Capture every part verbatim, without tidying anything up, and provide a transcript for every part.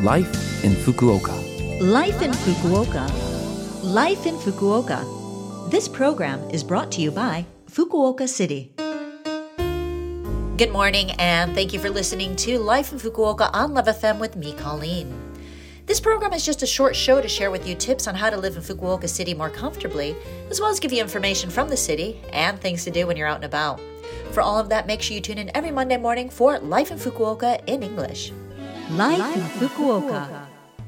Life in Fukuoka. Life in Fukuoka. Life in Fukuoka. This program is brought to you by Fukuoka City. Good morning, and thank you for listening to Life in Fukuoka on Love F M with me, Colleen. This program is just a short show to share with you tips on how to live in Fukuoka City more comfortably, as well as give you information from the city and things to do when you're out and about. For all of that, make sure you tune in every Monday morning for Life in Fukuoka in English. Life, Life in Fukuoka.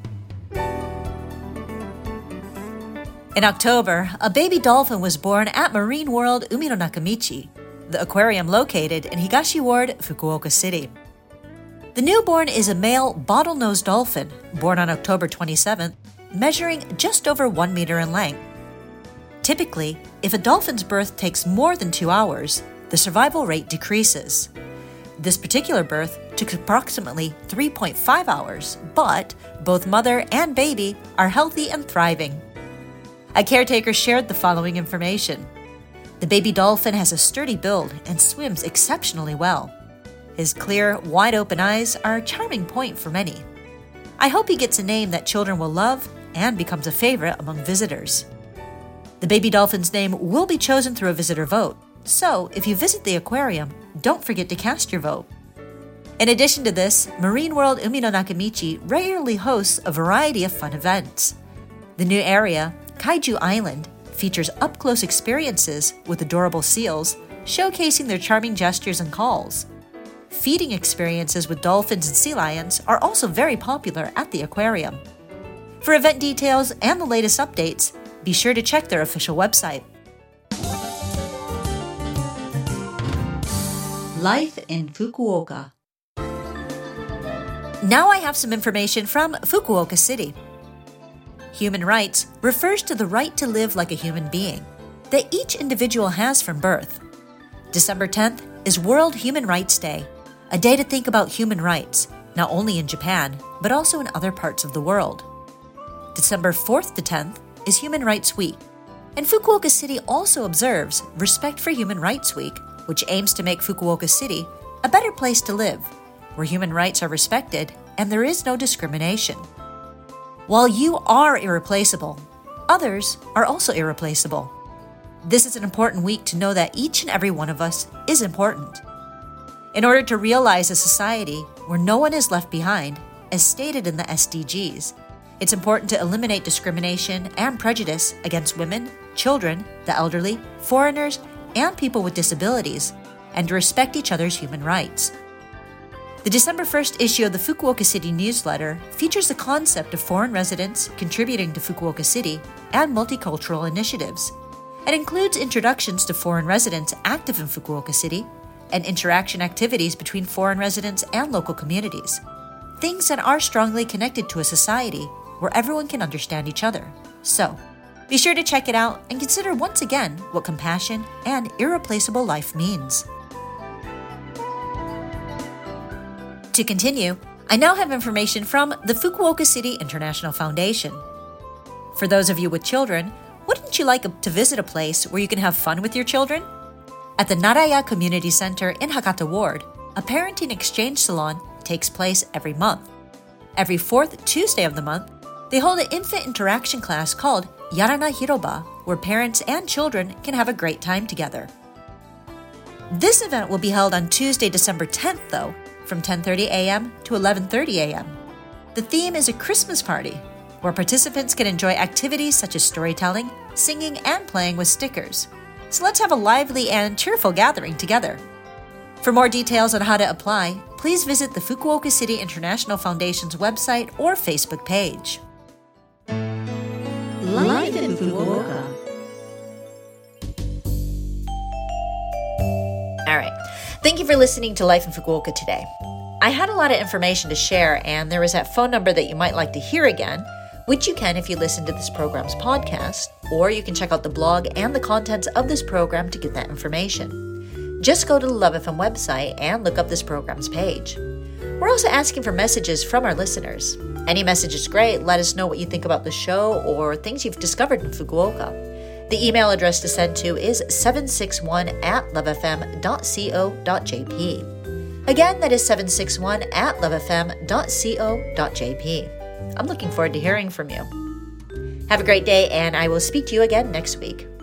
In October, a baby dolphin was born at Marine World Umi no Nakamichi, the aquarium located in Higashi Ward, Fukuoka City. The newborn is a male bottlenose dolphin, born on October twenty-seventh, measuring just over one meter in length. Typically, if a dolphin's birth takes more than two hours, the survival rate decreases. This particular birth took approximately three point five hours, but both mother and baby are healthy and thriving. A caretaker shared the following information. The baby dolphin has a sturdy build and swims exceptionally well. His clear, wide-open eyes are a charming point for many. I hope he gets a name that children will love and becomes a favorite among visitors. The baby dolphin's name will be chosen through a visitor vote, so if you visit the aquarium, don't forget to cast your vote. In addition to this, Marine World Umi no Nakamichi regularly hosts a variety of fun events. The new area, Kaiju Island, features up-close experiences with adorable seals, showcasing their charming gestures and calls. Feeding experiences with dolphins and sea lions are also very popular at the aquarium. For event details and the latest updates, be sure to check their official website. Life in Fukuoka. Now I have some information from Fukuoka City. Human rights refers to the right to live like a human being that each individual has from birth. December tenth is World Human Rights Day, a day to think about human rights, not only in Japan, but also in other parts of the world. December fourth to tenth is Human Rights Week, and Fukuoka City also observes Respect for Human Rights Week, which aims to make Fukuoka City a better place to live, where human rights are respected and there is no discrimination. While you are irreplaceable, others are also irreplaceable. This is an important week to know that each and every one of us is important. In order to realize a society where no one is left behind, as stated in the S D Gs, it's important to eliminate discrimination and prejudice against women, children, the elderly, foreigners, and people with disabilities, and to respect each other's human rights. The December first issue of the Fukuoka City newsletter features the concept of foreign residents contributing to Fukuoka City and multicultural initiatives. It includes introductions to foreign residents active in Fukuoka City and interaction activities between foreign residents and local communities, things that are strongly connected to a society where everyone can understand each other. So, be sure to check it out and consider once again what compassion and irreplaceable life means. To continue, I now have information from the Fukuoka City International Foundation. For those of you with children, wouldn't you like to visit a place where you can have fun with your children? At the Naraya Community Center in Hakata Ward, a parenting exchange salon takes place every month. Every fourth Tuesday of the month, they hold an infant interaction class called Yarana Hiroba, where parents and children can have a great time together. This event will be held on Tuesday, December tenth, though, from ten thirty a.m. to eleven thirty a.m. The theme is a Christmas party, where participants can enjoy activities such as storytelling, singing, and playing with stickers. So let's have a lively and cheerful gathering together. For more details on how to apply, please visit the Fukuoka City International Foundation's website or Facebook page. Life in Fukuoka. All right. Thank you for listening to Life in Fukuoka today. I had a lot of information to share, and there is that phone number that you might like to hear again, which you can if you listen to this program's podcast, or you can check out the blog and the contents of this program to get that information. Just go to the Love F M website and look up this program's page. We're also asking for messages from our listeners. Any message is great. Let us know what you think about the show or things you've discovered in Fukuoka. The email address to send to is seven six one at lovefm dot co dot jp. Again, that is seven six one at love f m dot co dot j p. I'm looking forward to hearing from you. Have a great day, and I will speak to you again next week.